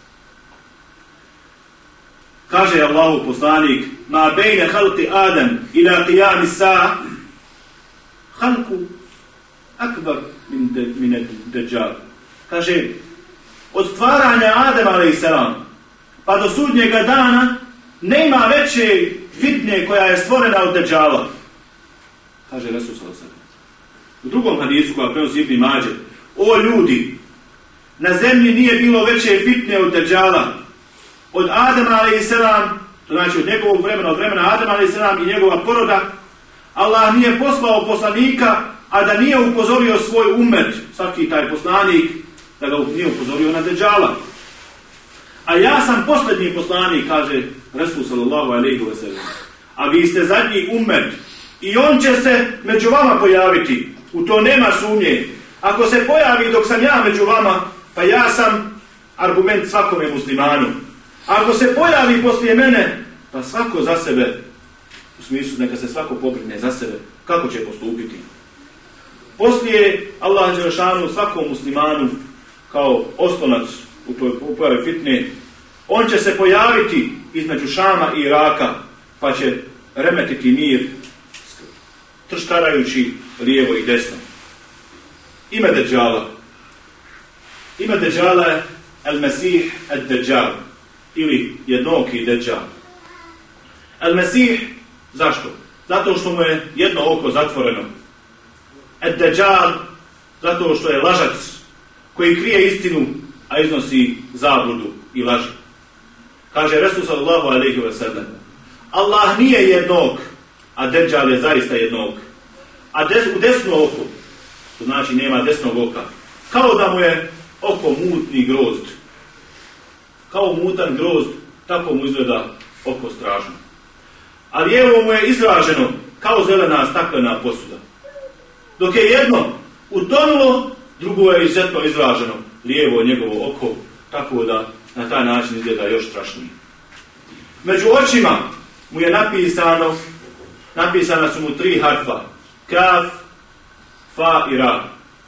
[SPEAKER 1] Kaže Allahu poslanik: "Ma bejne halqi Adam ila qiyam as-sa'a halqu akbar min min Dejjal." Kaže, od stvaranja Adema alejhi selam pa do sudnjega dana nema veće fitne koja je stvorena od Dejjala. Kaže Resul sallallahu alejhi ve sellem. U drugom hadisu koji prenosi Ibn Mađe: O ljudi, na zemlji nije bilo veće fitne od Dejjala. Od Adama alejselam, to znači od njegovog vremena, od vremena Adama alejselam i njegova poroda, Allah nije poslao poslanika, a da nije upozorio svoj umet, svaki taj poslanik, da ga nije upozorio na Dejjala. A ja sam posljednji poslanik, kaže Resul sallallahu alejhi ve sellem. A vi ste zadnji umet i on će se među vama pojaviti. U to nema sumnje. Ako se pojavi dok sam ja među vama, pa ja sam argument svakome muslimanu. Ako se pojavi poslije mene, pa svako za sebe, u smislu neka se svako pobrine za sebe, kako će postupiti. Poslije Allah dželešanu svakom muslimanu kao oslonac u toj pojavi fitne, on će se pojaviti između Šama i Iraka, pa će remetiti mir, trštarajući lijevo i desno. Ime Dejjala. Ime Dejjala je El-Mesih Ed-Dejjal, ili jednooki Dejjal. El-Mesih, zašto? Zato što mu je jedno oko zatvoreno. Ed-Dejjal, zato što je lažac koji krije istinu, a iznosi zabludu i laži. Kaže Resul sallallahu alejhi ve sellem, Allah nije jednog, a Dejjal je zaista jednog. A des, u desno oko, to znači nema desnog oka, kao da mu je oko mutni grozd. Kao mutan grozd, tako mu izgleda oko stražno. A lijevo mu je izraženo kao zelena staklena posuda. Dok je jedno utonulo, drugo je izuzetno izraženo, lijevo njegovo oko, tako da na taj način izgleda još strašnije. Među očima mu je napisano, napisana su mu tri harfa, kaf, fa i ra.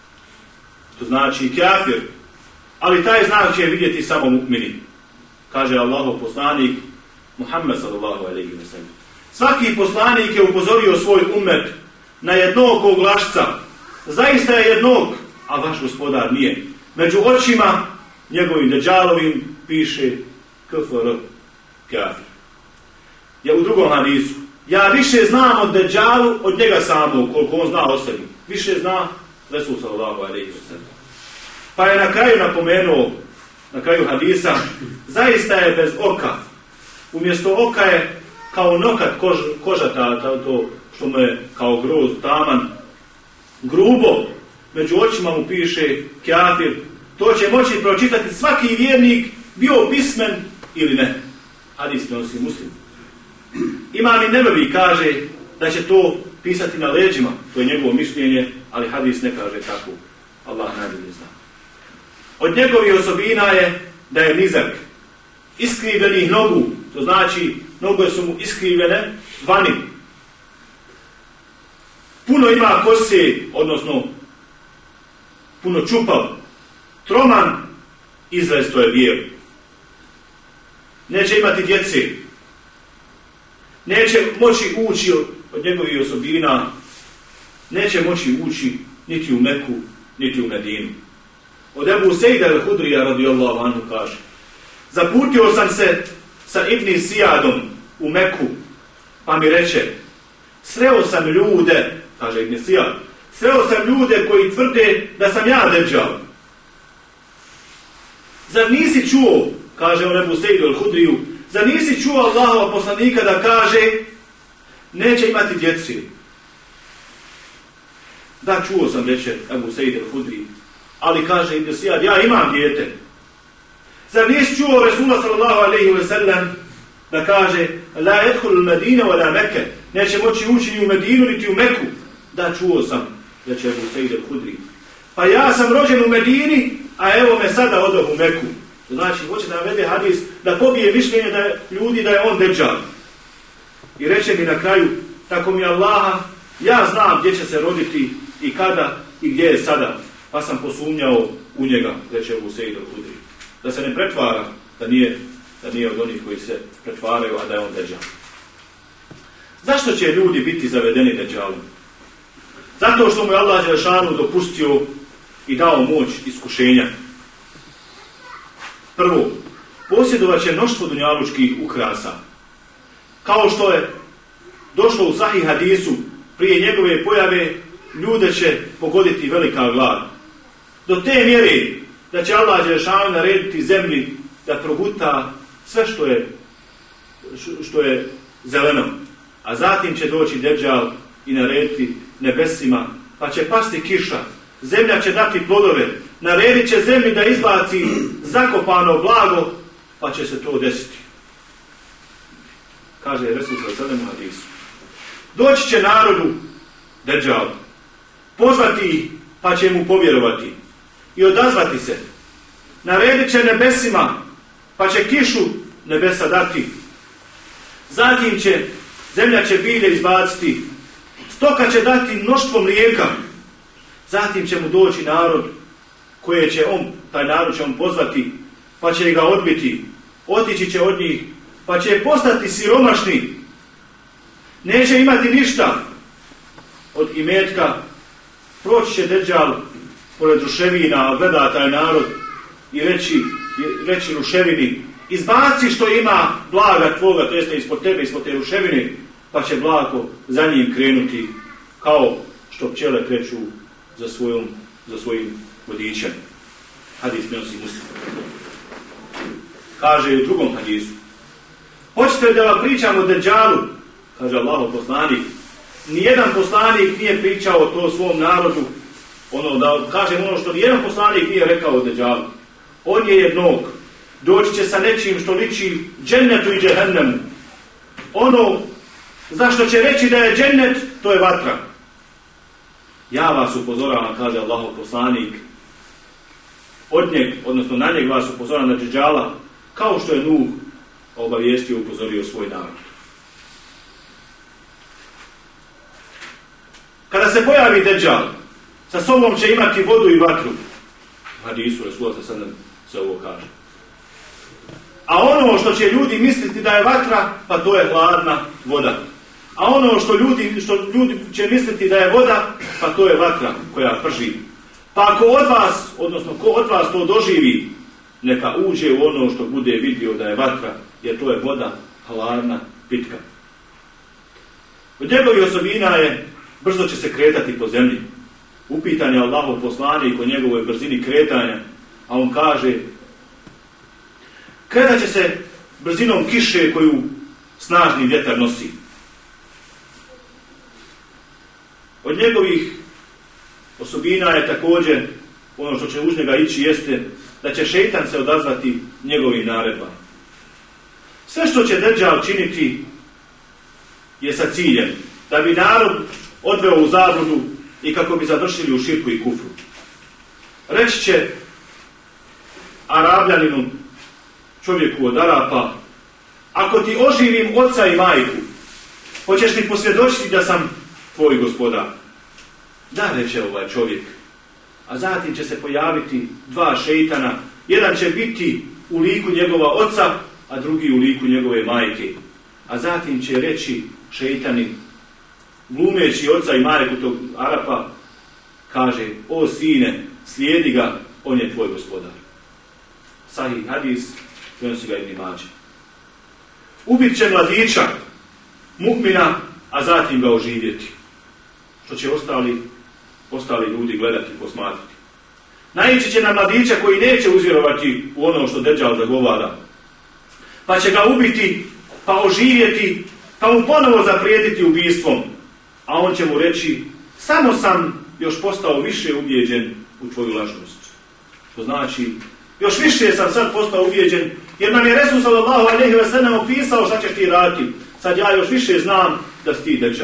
[SPEAKER 1] To znači kafir, ali taj znak će vidjeti samo mu'mini. Kaže Allahov poslanik Muhammed sallallahu alejhi ve sellem. Svaki poslanik je upozorio svoj umet na jednog lašca. Zaista je jednog, a vaš gospodar nije. Među očima njegovim Dejjalovim piše kfr, kafir. Ja u drugom hadisu, ja više znam od Dejjalu od njega samog, koliko on zna o sebi. Više zna Resul sallallahu alejhi ve sellem. Pa je na kraju napomenuo, na kraju hadisa, zaista je bez oka. Umjesto oka je kao nokat kož, kožata, to što mu je kao grozd taman, grubo, među očima mu piše kafir. To će moći pročitati svaki vjernik, bio pismen ili ne. Hadis nosi Muslim. Imam Nevevi kaže da će to pisati na leđima, to je njegovo mišljenje, ali hadis ne kaže tako. Allah najbolje zna. Od njegovih osobina je da je nizak, iskrivenih nogu, to znači noge su mu iskrivene vani. Puno ima kose, odnosno puno čupav, troman, izrazito je bijel. Neće imati djece, neće moći ući od njegovih osobina, neće moći ući niti u Meku, niti u Medinu. Od Ebu Sejda el-Hudrija radijallahu anhu kaže, zaputio sam se sa Ibn Sijadom u Meku, pa mi reče, sreo sam ljude, kaže Ibn Sijad, sreo sam ljude koji tvrde da sam ja Dejjal. Zar nisi čuo, kaže on Ebu Sejdu el-Hudriju, zar nisi čuo Allahova poslanika da kaže, neće imati djeci? Da, čuo sam, reče Ebu Sejdu el-Hudriju. Ali kaže Ibn Sijad, ja imam dijete. Zar nisi čuo Resula sallallahu alejhi ve sellem da kaže la yadkhul Medine wa la Mekke, neće moći ući ni u Medinu niti u Meku? Da, čuo sam, reče Ebu Sejid el-Hudri. Pa ja sam rođen u Medini, a evo me sada odoh u Meku. To znači, hoće da navede hadis da pobije mišljenje da ljudi da je on Dejjal. I reče mi na kraju, tako mi Allaha, ja znam gdje će se roditi i kada i gdje je sada. Pa sam posumnjao u njega, reče Ebu Sejid el-Hudri. Da se ne pretvara, da nije, da nije od onih koji se pretvaraju, a da je on Dejjal. Zašto će ljudi biti zavedeni Dejjalom? Zato što mu je Allah dželešanu dopustio i dao moć iskušenja. Prvo, posjedovat će mnoštvo dunjalučkih ukrasa. Kao što je došlo u Sahih hadisu, prije njegove pojave ljude će pogoditi velika glad. Do te mjere da će Allah dželešanu narediti zemlji da proguta sve što je, što je zeleno. A zatim će doći Deđal i narediti nebesima, pa će pasti kiša, zemlja će dati plodove, naredit će zemlji da izbaci zakopano blago, pa će se to desiti. Kaže Resul sallallahu alejhi ve sellem. Doći će narodu Deđal, pozvati ih, pa će mu povjerovati i odazvati se. Naredit će nebesima, pa će kišu nebesa dati. Zatim će zemlja će bilje izbaciti, stoka će dati mnoštvo mlijeka. Zatim će mu doći narod koje će on, taj narod će on pozvati, pa će ga odbiti, otići će od njih, pa će postati siromašni. Neće imati ništa od imetka. Proći će Deđal pored ruševina, gleda taj narod i reći, reći ruševini, izbaci što ima blaga tvoga, to jeste ispod tebe, ispod te ruševine, pa će blago za njim krenuti kao što pčele kreću za, svojom, za svojim vodičem. Hadis prenosi Muslim. Kaže u drugom hadisu, hoćete da vam pričam o Deđalu, kaže Allahov poslanik, nijedan poslanik nije pričao to svom narodu, ono da kažem ono što nijedan poslanik nije rekao o Deđalu. On je jednog, doći će sa nečim što liči džennetu i džehennemu. Ono zašto će reći da je džennet, to je vatra. Ja vas upozoravam, kaže Allahov poslanik, od njeg, odnosno na njeg vas upozoravam na Deđala, kao što je Nuh obavijestio i upozorio svoj narod. Kada se pojavi Deđal, sa sobom će imati vodu i vatru. Hadisu Resula se sad se ovo kaže. A ono što će ljudi misliti da je vatra, pa to je hladna voda. A ono što ljudi, što ljudi će misliti da je voda, pa to je vatra koja prži. Pa ako od vas, odnosno ko od vas to doživi, neka uđe u ono što bude vidio da je vatra, jer to je voda hladna, pitka. Od njegovih osobina je brzo će se kretati po zemlji. Upitan je Allahov poslanik o njegovoj brzini kretanja, a on kaže, kretat će se brzinom kiše koju snažni vjetar nosi. Od njegovih osobina je također, ono što će uz njega ići jeste, da će šejtan se odazvati njegovim naredbama. Sve što će Deđal činiti je sa ciljem da bi narod odveo u zabludu i kako bi završili u širku i kufru. Reći će Arabljaninu, čovjeku od Arapa, ako ti oživim oca i majku, hoćeš li posvjedočiti da sam tvoj gospodar? Da, reče ovaj čovjek. A zatim će se pojaviti dva šejtana. Jedan će biti u liku njegova oca, a drugi u liku njegove majke. A zatim će reći šejtani, glumeći oca i majku tog Arapa, kaže, o sine, slijedi ga, on je tvoj gospodar. Sahih hadis, prenosi ga Ibn Mađe. Ubit će mladića, mu'mina, a zatim ga oživjeti. Što će ostali, ostali ljudi gledati, posmatrati. Naići će na mladića koji neće uzvjerovati u ono što Deđal zagovara. Pa će ga ubiti, pa oživjeti, pa mu ponovo zaprijetiti ubistvom. A on će mu reći, samo sam još postao više ubijeđen u tvoju lažnost. To znači, još više sam sad postao ubijeđen, jer nam je Resul sallallahu alejhi ve sellem opisao šta ćeš ti raditi. Sad ja još više znam da si ti Deđal.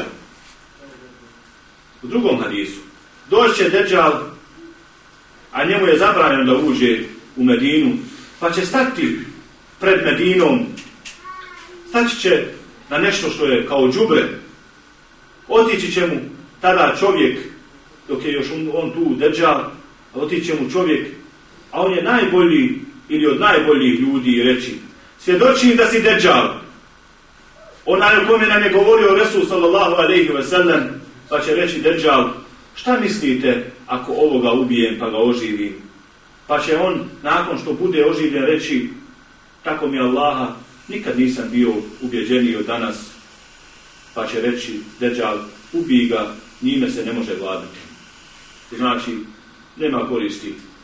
[SPEAKER 1] U drugom hadisu, doći će Deđal, a njemu je zabranjeno da uđe u Medinu, pa će stati pred Medinom, stati će na nešto što je kao đubre, otići će mu tada čovjek, dok je još on, on tu Deđal, otići će mu čovjek, a on je najbolji ili od najboljih ljudi i reći, svjedočim da si Deđal, onaj o kome nam je govorio Resul sallallahu alejhi ve sellem, pa će reći Deđal, šta mislite ako ovoga ubijem pa ga oživim? Pa će on, nakon što bude oživljen, reći, tako mi Allaha, nikad nisam bio ubjeđeniji od danas. Pa će reći Deđal, ubij ga, njime se ne može vladati. Znači, nema koristi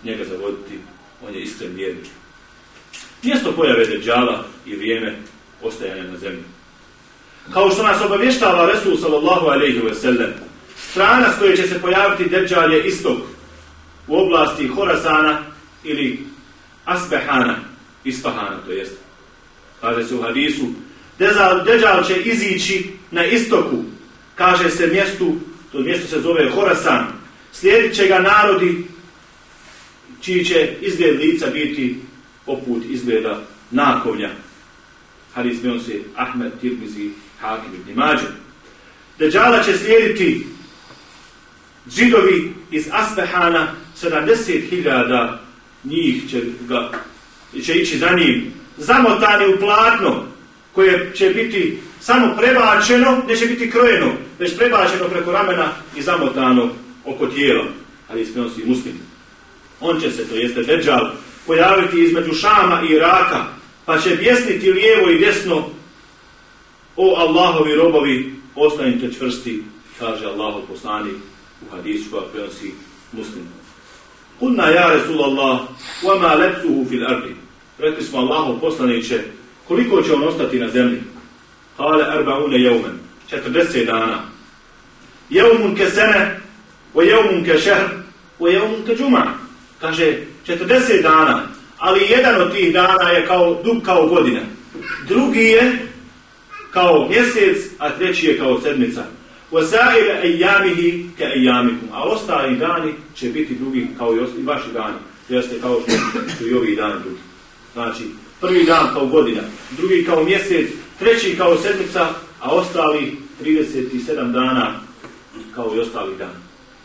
[SPEAKER 1] njega zavoditi, on je iskren vjernik. Mjesto pojave Deđala i vrijeme ostajanja na zemlji. Kao što nas obavještava Resul sallallahu alejhi ve sellem, strana s koje će se pojaviti Deđal je istok, u oblasti Horasana ili Asbehana, Isfahana to jest. Kaže se u hadisu, Deđal će izići na istoku, kaže se mjestu, to mjesto se zove Horasan, slijedit će ga narodi čiji će izgled lica biti poput izgleda nakovnja. Hadis prenosi Ahmed, Tirmizi, Hakim ibn Mađe. Deđala će slijediti Židovi iz Asbehana, sedamdeset hiljada njih će, ga, će ići za njim, zamotani u platno, koje će biti samo prebačeno, neće biti krojeno, već prebačeno preko ramena i zamotano oko tijela. Hadis prenosi Muslim. On će se, to jeste Deđal, pojaviti između Šama i Iraka, pa će bjesniti lijevo i desno: o Allahovi robovi, ostanite čvrsti, kaže Allahov poslanik u hadisu koja prenosi Muslim. Kulna ja Rasulallah, wa ma lebsuhu fil ardi. Rekli smo Allahov poslaniće, koliko će on ostati na zemlji? Kale arbaune jeumen, četrdeset dana. Jeumun ke sene, o jeumun ke šehr, o jeumun ke džuma. Kaže, četrdeset dana, ali jedan od tih dana je kao dug kao godina. Drugi je kao mjesec, a treći je kao sedmica. وَسَائِرَ اَيَّامِهِ كَاَيَّامِكُمْ. A ostali dani će biti drugi kao i vaši dani. Jeste kao što su i ovi dani drugi. Znači, prvi dan kao godina, drugi kao mjesec, treći kao sedmica, a ostali trideset sedam dana kao i ostali dani.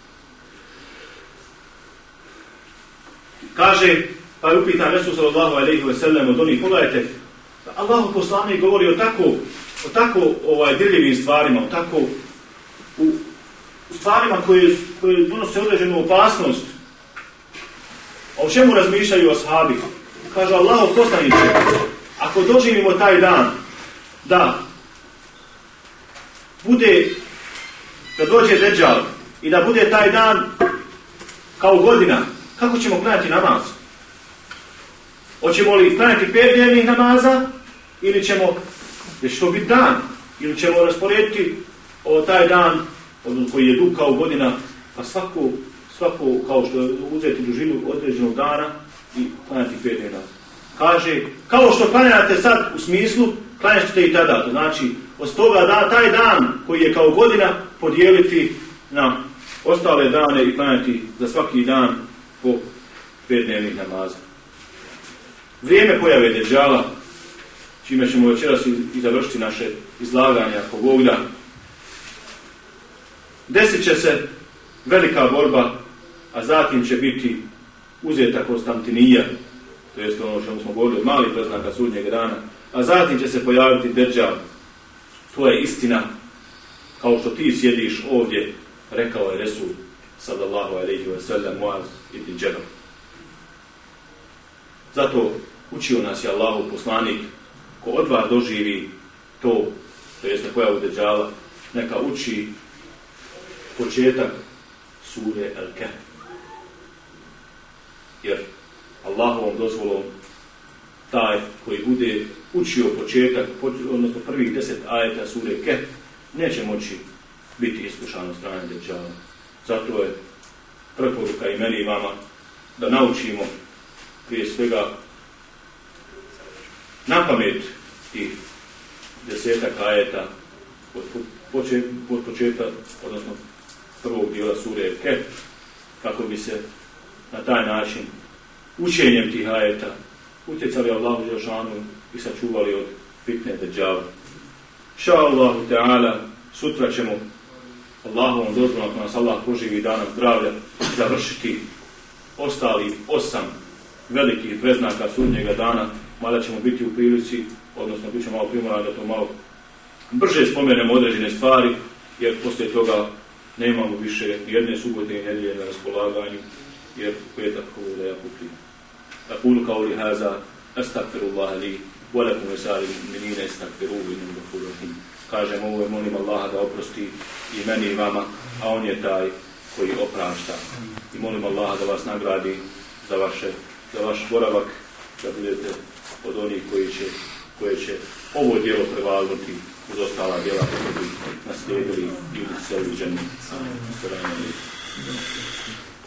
[SPEAKER 1] Kaže, pa je upitan Resul sallallahu alejhi ve sellem od onih, pogledajte, Allahov poslanik govori o tako, o tako ovaj, dirljivim stvarima, o tako u, u stvarima koje, koje donose određenu opasnost. A o čemu razmišljaju ashabi? Kaže Allahov poslaniče, ako doživimo taj dan, da bude, da dođe Deđal i da bude taj dan kao godina, kako ćemo klanjati namaz? Hoćemo li klanjati pet dnevnih namaza ili ćemo, jer će to biti dan, ili ćemo rasporediti o taj dan koji je dug kao godina, pa svako, svako kao što je uzeti dužinu određenog dana i klanjati pet dnevnih namaza. Kaže, kao što klanjate sad u smislu, klanjat ćete i tada. To znači, od toga da, taj dan koji je kao godina podijeliti na ostale dane i klanjati za svaki dan po pet dnevnih namaza. Vrijeme pojave Deđala, čime ćemo večeras i završiti naše izlaganje ako Bog da. Desit će se velika borba, a zatim će biti uzeta Konstantinija, to jest ono što smo govorili od malih preznaka sudnjeg dana, a zatim će se pojaviti Deđal. To je istina, kao što ti sjediš ovdje, rekao je Resul sallallahu alejhi ve sellem Muaz ibn Džebel. Zato učio nas je Allahov poslanik, ko od vas doživi to, to jeste pojavu Deđala, neka uči početak sure Al-Kahf. Jer Allahovom dozvolom taj koji bude učio početak, odnosno prvih deset ajeta sure Kahf, neće moći biti iskušan od strane Deđala. Zato je preporuka i meni i vama da naučimo prije svega na pamet tih desetak ajeta od, počet, od početka, odnosno prvog dijela sure Kahf, kako bi se na taj način učenjem tih ajeta utjecali Allahu dželešanu i sačuvali od fitne Deđala. Inša Allahu Teala, sutra ćemo Allahovom dozvolom, ako nas Allah poživi danom zdravlja, završiti ostali osam velikih preznaka sudnjega dana, mada ćemo biti u prilici, odnosno bit ćemo malo primorani da to malo brže spomenemo određene stvari, jer poslije toga nemamo više jedne subote i nedjelje na raspolaganju, jer petak ovo da ja kupim. Aqulu qawli hadha astaghfirullah li wa lakum lisa'il mu'minina astaghfiruhu innahu ghafurur rahim. Kažem ovo je, molim Allaha da oprosti i meni i vama, a on je taj koji oprašta. I molim Allaha da vas nagradi za, vaše, za vaš boravak, da budete od onih koji će, koje će ovo djelo prevalnuti uz ostala djela kako bi naslijedili i uselili džennet.